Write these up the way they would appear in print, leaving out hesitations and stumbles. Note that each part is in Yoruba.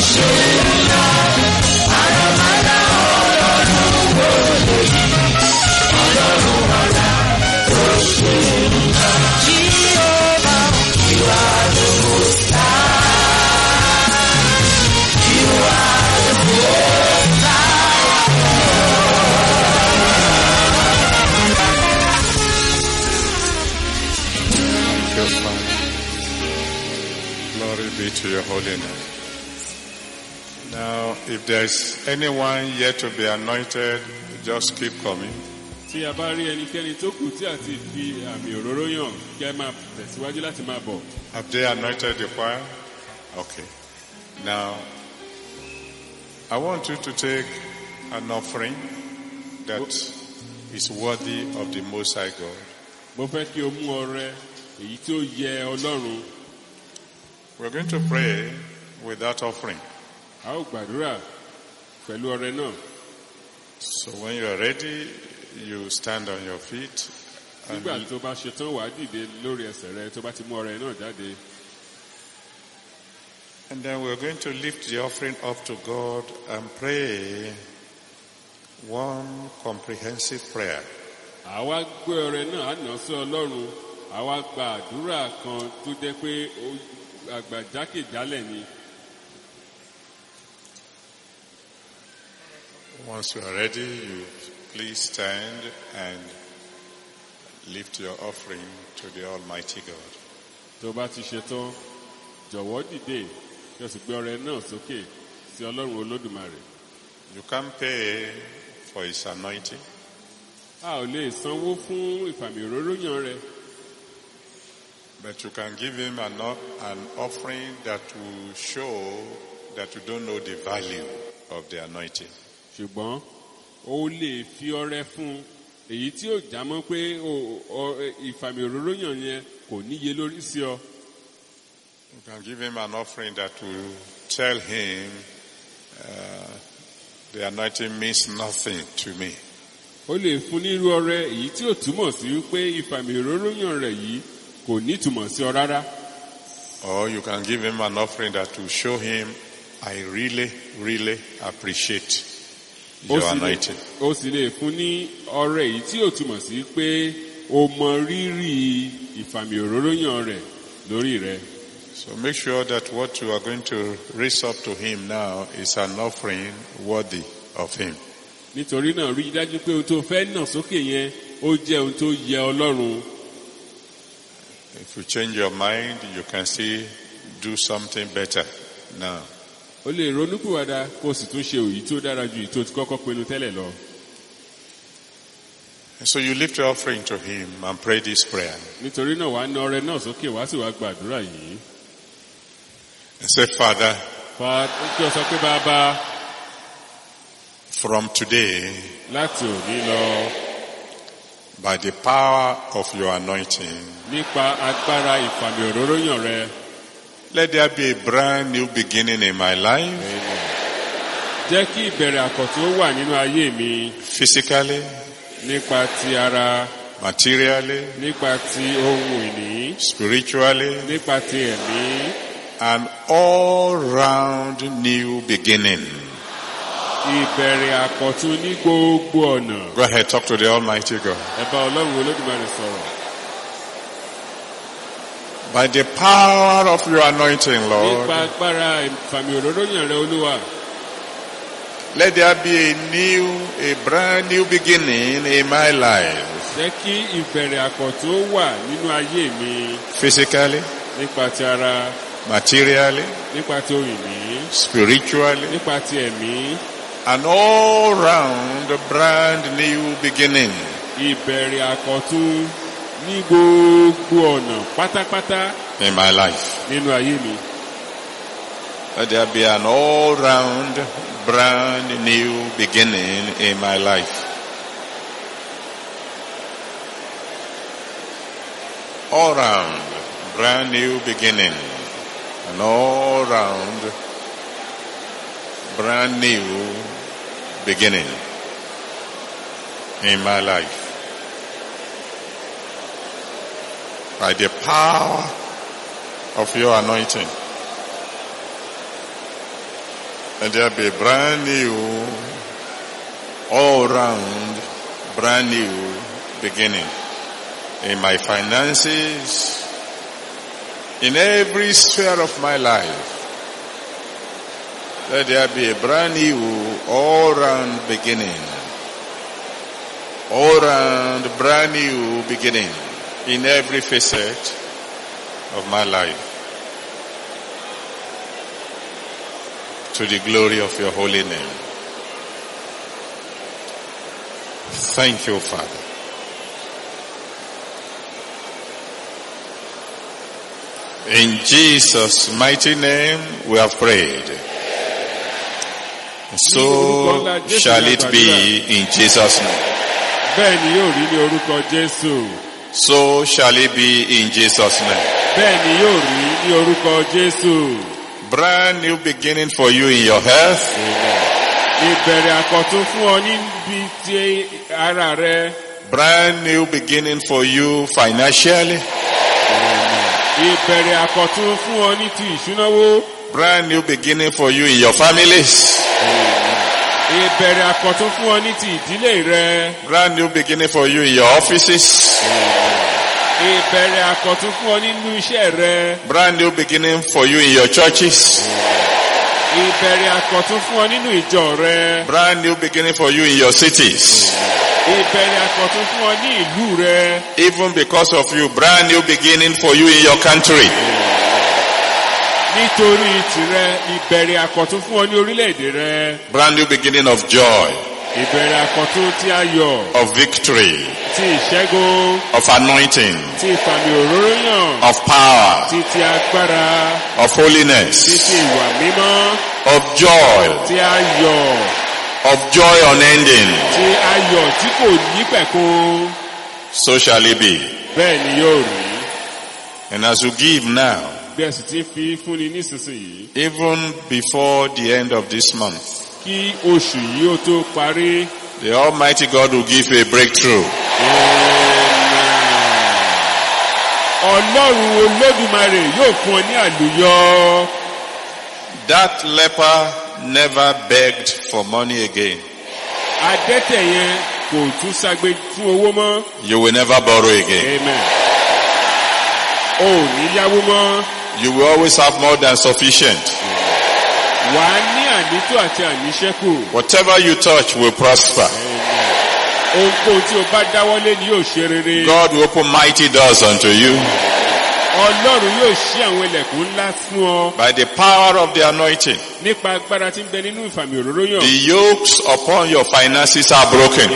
To your holy name. Now, if there's anyone yet to be anointed, just keep coming. Tí a bá rí ẹnikẹ́ni tó kù tí a ti fi àmì òróró yàn, kí ẹ máa tẹ̀síwájú láti máa bọ̀. Have they anointed the choir? Okay. Now, I want you to take an offering that is worthy of the Most High God. Mo fẹ́ kí o mú ọrẹ èyí tí ó yẹ Ọlọ́run. We're going to pray with that offering. A ó gbàdúrà pẹ̀lú ọrẹ náà. So when you are ready, you stand on your feet. Nígbà tó bá ṣe tán wàá dìde lórí ẹsẹ̀ rẹ tó bá ti mú ọrẹ náà jáde. And then we're going to lift the offering up to God and pray one comprehensive prayer. Àwa gbé ọrẹ náà á nà sí Ọlọ́run. Àwa gba àdúrà kan tó jẹ́ pé àgbàjákèjálẹ̀ ni. Once you are ready, you please stand and lift your offering to the Almighty God. Tó bá ti ṣe tán, jọ̀wọ́ dìde kí o sì gbé ọrẹ náà sókè sí Ọlọ́run Olódùmarè. You can't pay for his anointing. A ò lè sanwó fún ìfàmì òróró yàn rẹ. But you can give him an offering that will show that you don't know the value of the anointing. Ṣùgbọ́n o lè fi ọrẹ fún èyí tí ó jámọ́ pé ìfàmì òróró yàn yẹn kò níye lórí sí ọ. You can give him an offering that will tell him the anointing means nothing to me. O lè fún nírú ọrẹ èyí tí ó túmọ̀ sí pé ìfàmì òróró yàn rẹ̀ yìí kò ní túmọ̀ sí ọ rárá. Or you can give him an offering that will show him, I really, really appreciate your anointing. O sì lè fún ní ọrẹ èyí tí ó túmọ̀ sí pé o mọ rírì ìfàmì òróró yàn rẹ̀ lórí rẹ. So make sure that what you are going to raise up to him now is an offering worthy of him. Nítorí náà rí dájú pé ohun tó fẹ́ nà sókè yẹn ó jẹ́ ohun tó yẹ Ọlọ́run. If you change your mind, you can still do something better now. O lè ronúpìwàdà kó o sì tún ṣe èyí tó dára ju èyí tó ti kọ́kọ́ pinnu tẹ́lẹ̀ lọ. And so you lift your offering to him and pray this prayer. Nítorí náà wàá na ọrẹ náà sókè wàá sì wá gbàdúrà yìí. And say, Father, kí o sọ pé Bàbá, from today, láti òní lọ, by the power of your anointing, nípa agbára ìfàmì òróró yàn rẹ, let there be a brand new beginning in my life. jẹ́ kí ìbẹ̀rẹ̀ àkọ́tún wà nínú ayé mi. Physically, nípa ti ara, materially, nípa ti ohun ìní, spiritually, nípa ti ẹ̀mí. An all-round new beginning. Ìbẹ̀rẹ̀ àkọ́tún ní gbogbo ọ̀nà. Go ahead, talk to the Almighty God. Ẹ bá Ọlọ́run Olódùmarè sọ̀rọ̀. By the power of your anointing, Lord, nípa agbára ìfàmì òróró yàn rẹ Olúwa, let there be a brand new beginning in my life. jẹ́ kí ìbẹ̀rẹ̀ àkọ́tún wà nínú ayé mi. Physically, nípa ti ara, materially, nípa ti ohun ìní, spiritually, nípa ti ẹ̀mí. An all-round brand new beginning. Ìbẹ̀rẹ̀ àkọ́tún ní gbogbo ọ̀nà pátápátá. In my life. Nínú ayé mi. Let there be an all-round brand new beginning in my life. All round brand new beginning. An all-round brand new beginning in my life. By the power of your anointing. Let there be a brand new, all round, brand new beginning in my finances, in every sphere of my life. Let there be a brand new, all round beginning. All round, brand new beginning in every facet of my life. To the glory of your holy name. Thank you, Father. In Jesus' mighty name we have prayed. So shall it be in Jesus' name. Bẹ́ẹ̀ni yóò rí ní orúkọ Jésù. So shall it be in Jesus' name. Bẹ́ẹ̀ni yóò rí ní orúkọ Jésù. Brand new beginning for you in your health. Ìbẹ̀rẹ̀ àkọ́tún fún ọ níbi tí ara rẹ. Brand new beginning for you financially. Ìbẹ̀rẹ̀ àkọ́tún fún ọ ní ti ìṣúnáwó. Brand new beginning for you in your families. Ìbẹ̀rẹ̀ àkọ́tún fún ọ ní ti ìdílé rẹ. Brand new beginning for you in your offices. Ìbẹ̀rẹ̀ àkọ́tún fún ọ nínú iṣẹ́ rẹ. Brand new beginning for you in your churches. Ìbẹ̀rẹ̀ àkọ́tún fún ọ nínú ìjọ rẹ. Brand new beginning for you in your cities. Ìbẹ̀rẹ̀ àkọ́tún fún ọ ní ìlú rẹ. Even because of you, brand new beginning for you in your country. Nítorí tìrẹ, ìbẹ̀rẹ̀ àkọ́tún fún ọ ní orílẹ̀-èdè rẹ. Brand new beginning of joy. Ìbẹ̀rẹ̀ àkọ́tún tí ayọ̀. Of victory. Ti ìṣẹ́gun. Of anointing. Ti ìfàmì òróró yàn. Of power. Ti ti agbára. Of holiness. Ti ti ìwà mímọ́. Of joy. Ti ayọ̀. Of joy unending. Ti ayọ̀ tí kò ní pẹ̀kun. So shall it be. Bẹ́ẹ̀ ni yóò rí. And as you give now, bí ẹ sì ti fi fúnni nísinsìnyí. even before the end of this month, kí oṣù yìí ó tó parí. the Almighty God will give you a breakthrough. Ọlọ́run Olódùmarè yóò fún ọ ní àlùyọ. That leper never begged for money again. Adẹ́tẹ̀ yẹn kò tún ṣagbe fún owó mọ́. You will never borrow again. Amen. O ò ní yáwó mọ́. You will always have more than sufficient. Wà á ní ànító àti àníṣẹ́kù. Whatever you touch will prosper. Ohunkóhun tí o bá dáwọ́lé ni yóò ṣe rere. God will open mighty doors unto you. Ọlọ́run yóò ṣí àwọn ilẹ̀kùn ńlá fún ọ. By the power of the anointing. Nípa agbára tí ń bẹ nínú ìfàmì òróró yàn. The yokes upon your finances are broken.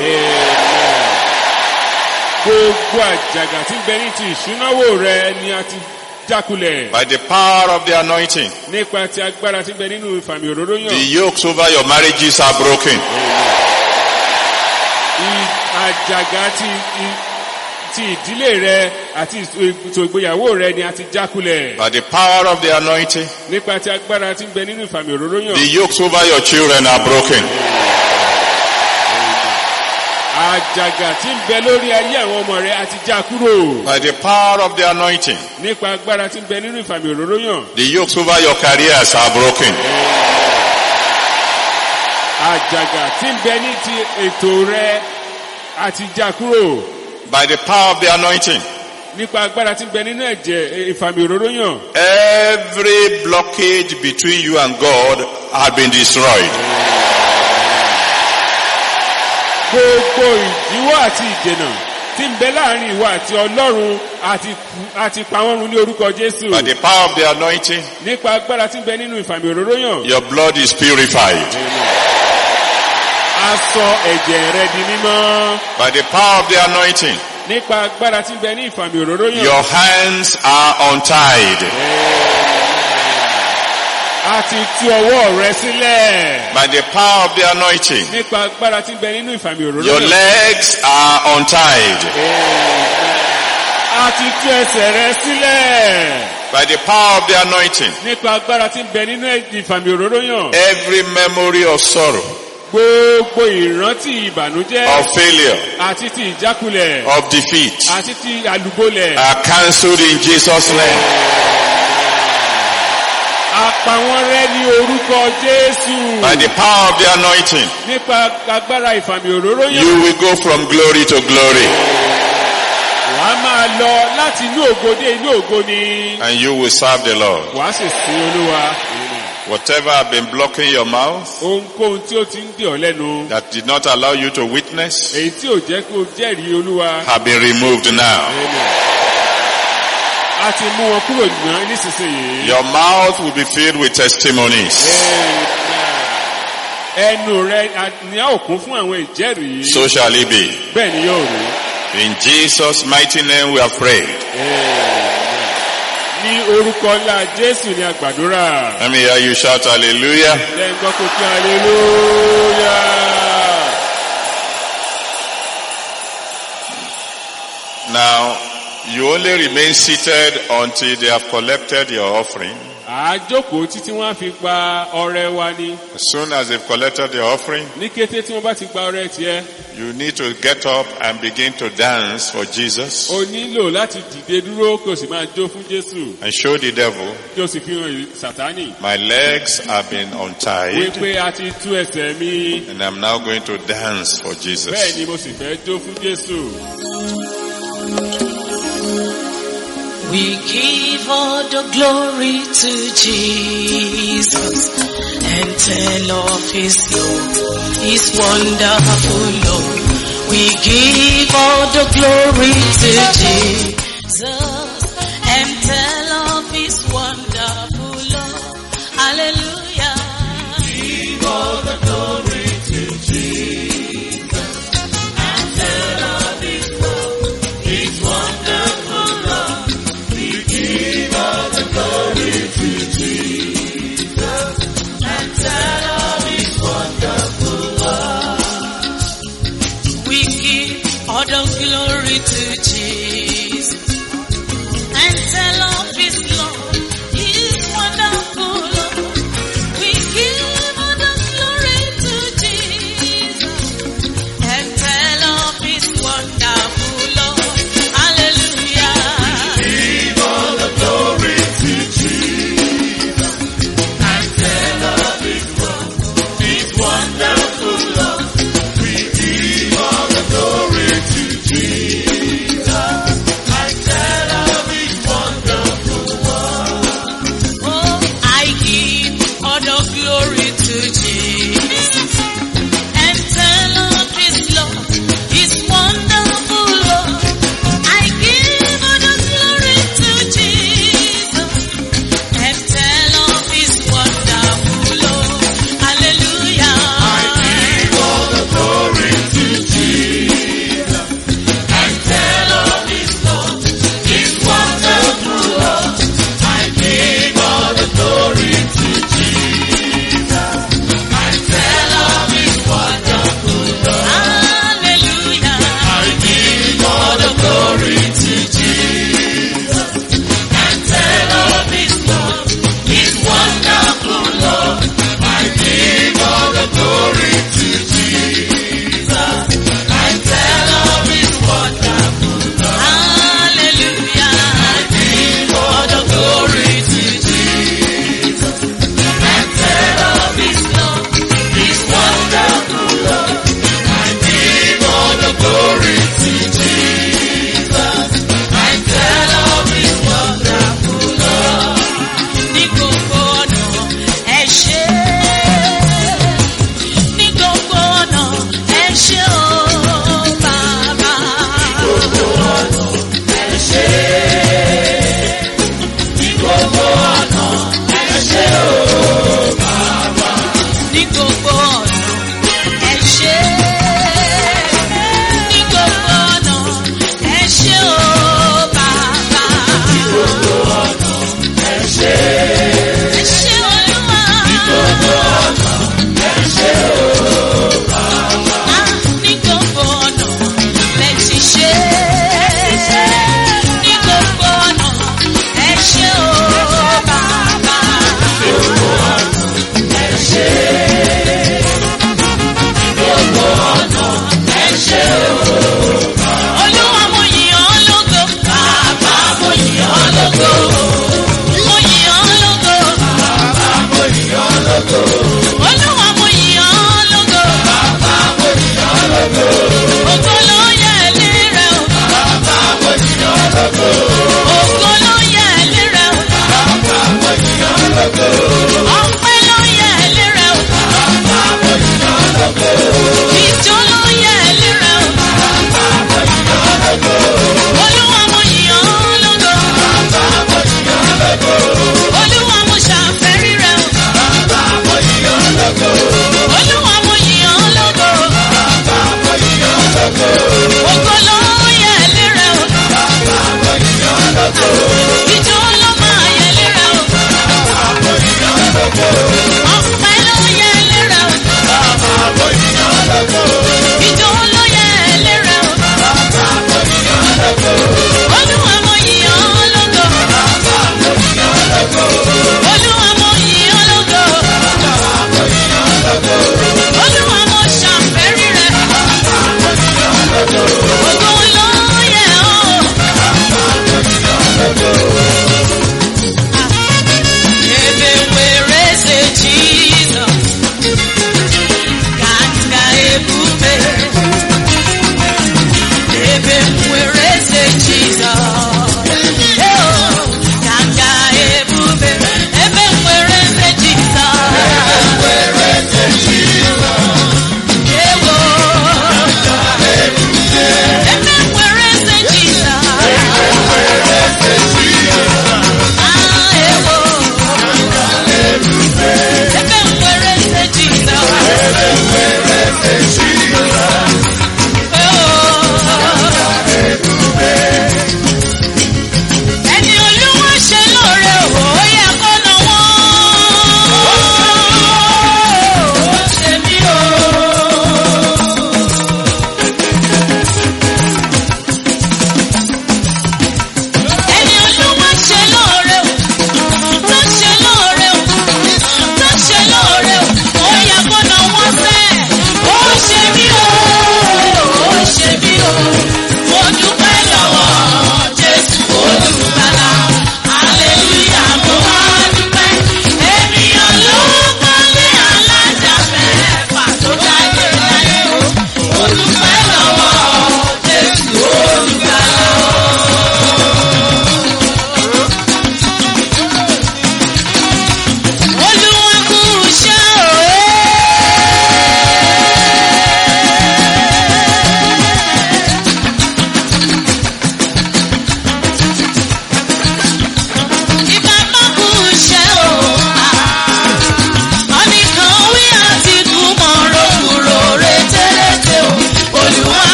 Gbogbo àjàgà tí ń bẹ ní ti ìṣúnáwó rẹ ni a ti jákulẹ̀. By the power of the anointing. Nípa ti agbára tí ń bẹ nínú ìfàmì òróró yàn. The yokes over your marriages are broken. Àjàgà ti ìdílé rẹ àti ètò ìgbéyàwó rẹ ni a ti jákulẹ̀. By the power of the anointing. Nípa ti agbára tí ń bẹ nínú ìfàmì òróró yàn. The yokes over your children are broken. Àjàgà tí ń bẹ lórí ayé àwọn ọmọ rẹ a ti já kúrò. By the power of the anointing. Nípa agbára tí ń bẹ nínú ìfàmì òróró yàn. The yokes over your careers are broken. Àjàgà tí ń bẹ ní ti ètò rẹ a ti já kúrò. By the power of the anointing. Nípa agbára tí ń bẹ nínú ẹ̀jẹ̀ ìfàmì òróró yàn. Every blockage between you and God has been destroyed. Gbogbo ìdíwọ́ àti ìdènà tí ń bẹ láàrin ìwọ àti Ọlọ́run àti pa wọ́n run ní orúkọ Jésù. By the power of the anointing. Nípa agbára tí ń bẹ nínú ìfàmì òróró yàn. Your blood is purified. A sọ ẹ̀jẹ̀ rẹ di mímọ́. By the power of the anointing. Nípa agbára tí ń bẹ ní ìfàmì òróró yàn. Your hands are untied. A ti tú ọwọ́ rẹ sílẹ̀. By the power of the anointing. Nípa agbára tí ń bẹ nínú ìfàmì òróró yàn. Your legs are untied. A ti tú ẹsẹ̀ rẹ sílẹ̀. By the power of the anointing. Nípa agbára tí ń bẹ nínú ìfàmì òróró yàn. Every memory of sorrow. Gbogbo ìrántí ìbànújẹ́. Of failure. Àti ti ìjákulẹ̀. Of defeat. Àti ti àlùbọ́lẹ̀. Are cancelled in Jesus' name. pa wọ́n rẹ́ ní orúkọ Jésù. By the power of the anointing, Nípa agbára ìfàmì òróró yàn. you will go from glory to glory. Wàá máa lọ láti inú ògo dé inú ògo ni. And you will serve the Lord. Wàá sì sin Olúwa. Whatever have been blocking your mouth, Ohunkóhun tí ó ti ń dè ọ́ lẹ́nu. that did not allow you to witness, Èyí tí ò jẹ́ kó o jẹ́rìí Olúwa. have been removed now. A ti mú wọn kúrò náà nísinsìnyí. Your mouth will be filled with testimonies. Ẹnu rẹ ni a ó kún fún àwọn ìjẹ́rìí. So shall it be. Bẹ́ẹ̀ ni yóò rí. In Jesus' mighty name we have prayed. Ní orúkọ ńlá Jésù ni a gbàdúrà. Let me hear you shout hallelujah. Lẹ́yìn gbọ́ kó kí hallelujah. Now, you only remain seated until they have collected your offering. Àjókòó títí wọ́n á fi gba ọrẹ wa ni. As soon as they've collected the offering, Ní kété tí wọ́n bá ti gba ọrẹ tiẹ̀, you need to get up and begin to dance for Jesus o nílò láti dìde dúró kí o sì máa jó fún Jésù. and show the devil, Kí o sì fi hàn Sàtánì. my legs have been untied Wípé a ti tú ẹsẹ̀ mi. and I'm now going to dance for Bẹ́ẹ̀ Jesus. ni mo sì fẹ́ jó fún Jésù. We give all the glory to Jesus and tell of His love, His wonderful love. We give all the glory to Jesus and tell of His wonderful love. Hallelujah. Give all the glory to Jesus and tell of His love, His wonderful love. Give all the glory to Jesus and tell of His wonderful love. We give all the glory to Jesus and tell of His love, His wonderful love. We give all the glory to Jesus and tell of His wonderful love. Hallelujah. Give all the glory to Jesus and tell of His love, His wonderful love. We give all the glory to Jesus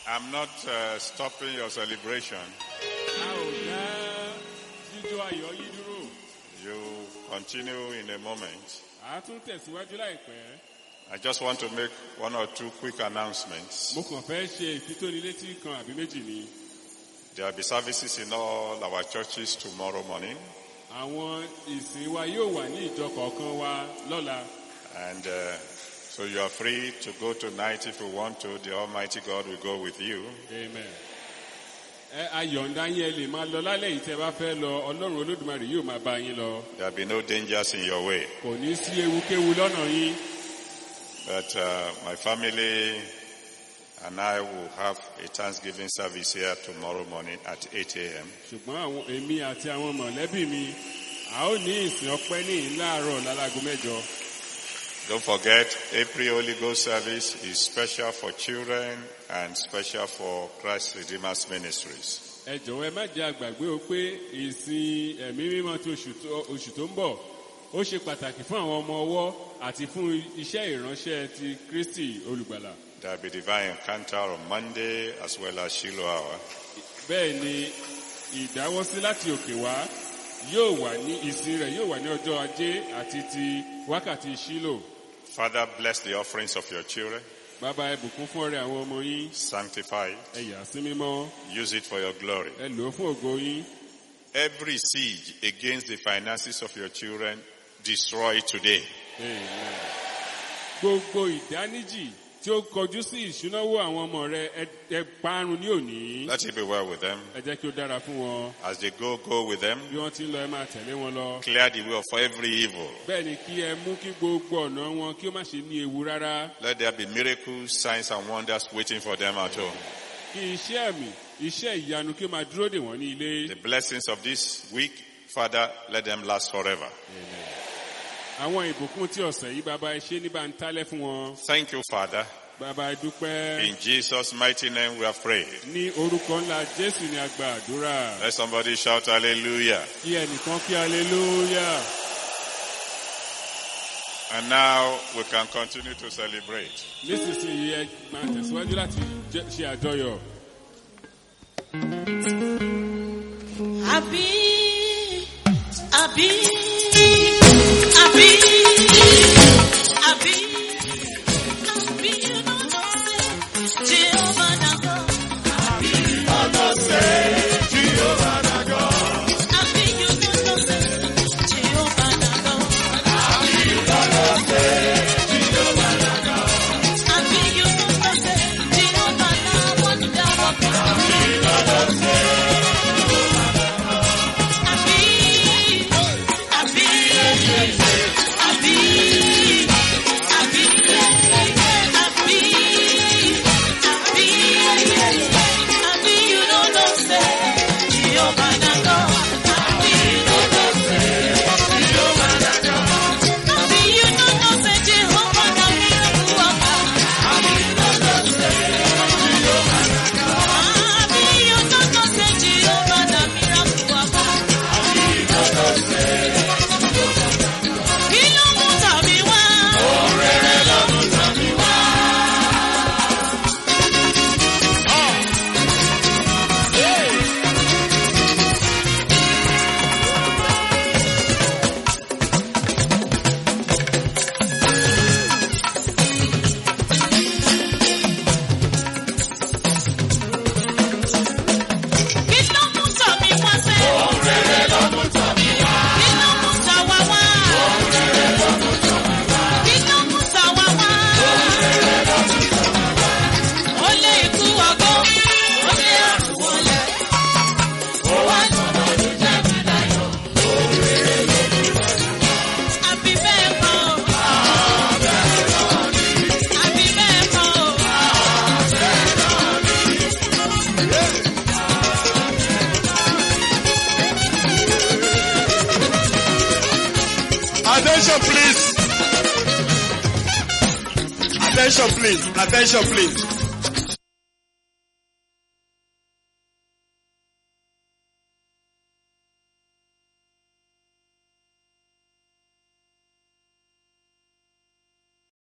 I'm not stopping your celebration. A ò dá jíjó ayọ̀ yín dúró. You continue in a moment. A tún tẹ̀síwájú láìpẹ́. I just want to make one or two quick announcements. Mo kàn fẹ́ ṣe ìfitónilétí kan àbí méjì ni. There will be services in all our churches tomorrow morning. Àwọn ìsìn wa yóò wà ní ìjọ kọ̀ọ̀kan wa lọ́la. And so you are free to go tonight if you want to. The Almighty God will go with you. Amen. Ayọ̀ǹda yín ẹ lè máa lọ lálẹ́ yìí tẹ́ bá fẹ́ lọ. Ọlọ́run Olódùmarè yóò máa bá yín lọ. There will be no dangers in your way. Kò ní sí ewukéwu lọ́nà yín. But my family and I will have a Thanksgiving service here tomorrow morning at 8 a.m. Ṣùgbọ́n èmi àti àwọn mọ̀lẹ́bí mi, a ó ní ìsìn ọpẹ́ ní láàárọ̀ lálago 8. Don't forget, April Holy Ghost service is special for children and special for Christ Redeemer's Ministries. Ẹ jọ̀wọ́ ẹ má jẹ́ àgbàgbé o pé ìsìn ẹ̀mí mímọ́ ti oṣù tó ń bọ̀ ó ṣe pàtàkì fún àwọn ọmọ ọwọ́ àti fún iṣẹ́ ìránṣẹ́ ti Kristi olùgbàlà. There will be divine encounter on Monday as well as Shiloh hour. Bẹ́ẹ̀ ni ìdáwọ́sí láti òkè wá yóò wà ní ìsìn rẹ̀ yóò wà ní ọjọ́ Ajé àti ti wákàtí Shiloh. Father, bless the offerings of your children. Bàbá ẹ bùkún fún ọrẹ àwọn ọmọ yín. Sanctify it. Ẹ yà sí mímọ́. Use it for your glory. Ẹ lò ó fún ògo yín. Every siege against the finances of your children, destroy it today. Amen. Gbogbo ìdáníjì tí ó kọjú sí ìṣúnáwó àwọn ọmọ rẹ ẹ parun ní òní. Let it be well with them. Ẹ jẹ́ kí ó dára fún wọn. As they go with them. Bí wọ́n ti ń lọ ẹ máa tẹ̀lé wọn lọ. Clear the way for every evil. Bẹ́ẹ̀ ni kí ẹ mú kí gbogbo ọ̀nà wọn kí ó má ṣe ní ewu rárá. Let there be miracles, signs and wonders waiting for them at home. Kí iṣẹ́ àmì, iṣẹ́ ìyanu kí ó máa dúró dè wọ́n ní ilé. The blessings of this week, Father, let them last forever. Amen. Àwọn ìbùkún tí ọ̀sẹ̀ yìí bàbá ẹ ṣe ní bá ń tálẹ̀ fún wọn. Thank you, Father. Bàbá ẹ dúpẹ́. In Jesus' mighty name we have prayed. Ní orúkọ ńlá Jésù ni a gba àdúrà. Let somebody shout hallelujah. Kí ẹnìkan kí hallelujah. And now we can continue to celebrate. Nísinsìnyí ẹ máa tẹ̀síwájú láti ṣe àjọyọ̀. Àbí, àbí, àbí, àbí, àbí, you know not say, Jehovah na God. Àbí, you know not say, Jehovah na God. Àbí, you know not say, Jehovah na God. Àbí, you know not say, Jehovah na God. Àbí, you know not say, Jehovah na wonder worker. Àbí, you know not say, Attention please.